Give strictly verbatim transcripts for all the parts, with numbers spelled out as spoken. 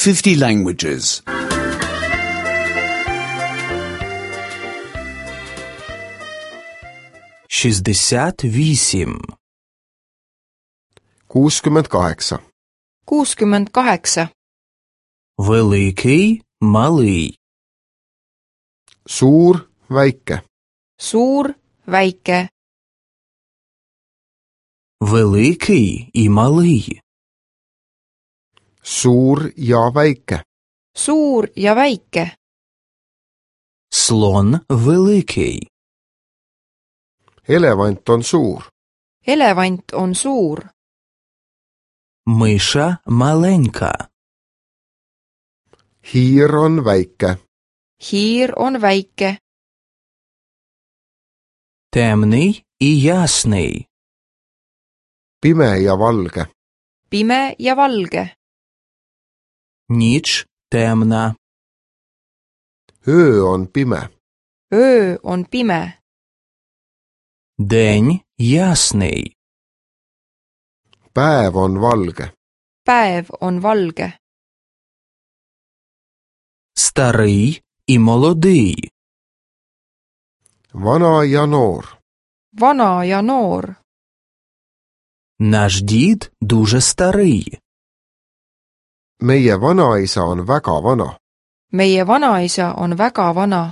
fifty languages. шістдесят вісім. kuuskümmend kaheksa. kuuskümmend kaheksa. Великий, малий. Suur, väike. Suur, väike. Великий і малий. Suur ja väike. Suur ja väike. Слон великий. Elevant on suur. Elevant on suur. Миша маленька. Hiir on väike. Hiir on väike. Темний і ясний. Pime ja valge. Pime ja valge. Ніч темна. Öö on pime. Öö on pime. День ясний. Päev on valge. Päev on valge. Старий і молодий. Vana ja noor. Vana ja noor. Наш дід дуже старий. Meie vanaisa on väga vana. Meie vanaisa on väga vana.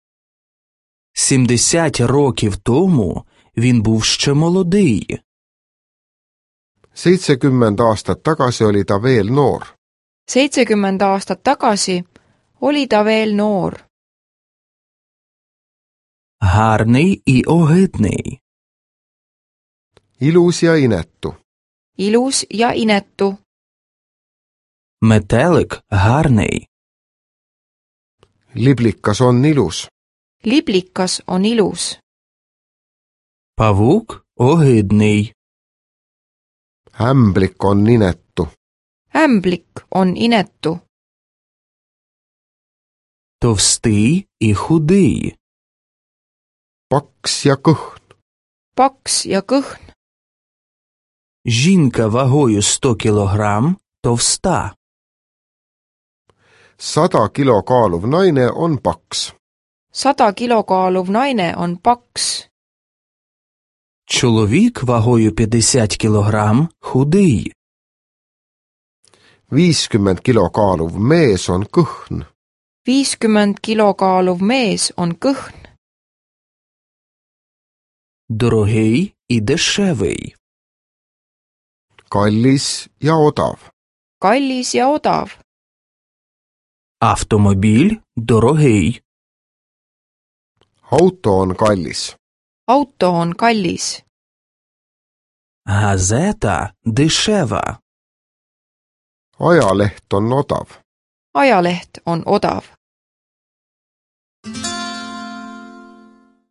сімдесят років тому він був ще молодий. seitsekümmend aastat tagasi oli ta veel noor. seitsekümmend aastat tagasi oli ta veel noor. Гарний і огидний. Ilus ja inetu. Ilus ja inetu. Метелик гарний. Liblikas on ilus. Liblikas on ilus. Павук огидний. Ämblik on inetu. Ämblik on inetu. Товстий і худий. Paks ja kõhn. Paks ja kõhn. Жінка вагою сто кілограм товста. Sada kilo kaaluv naine on paks. Sada kilo kaaluv naine on paks. Чоловік вагою п'ятдесят кілограм худий. viiskümmend kilo kaaluv mees on kõhn. viiskümmend kilo kaaluv mees on kõhn. Дорогий і дешевий. Kallis ja odav. Kallis ja odav. Автомобіль дорогий. Auto on kallis. Auto on kallis. Газета дешева. Ajaleht on odav. Ajaleht on odav.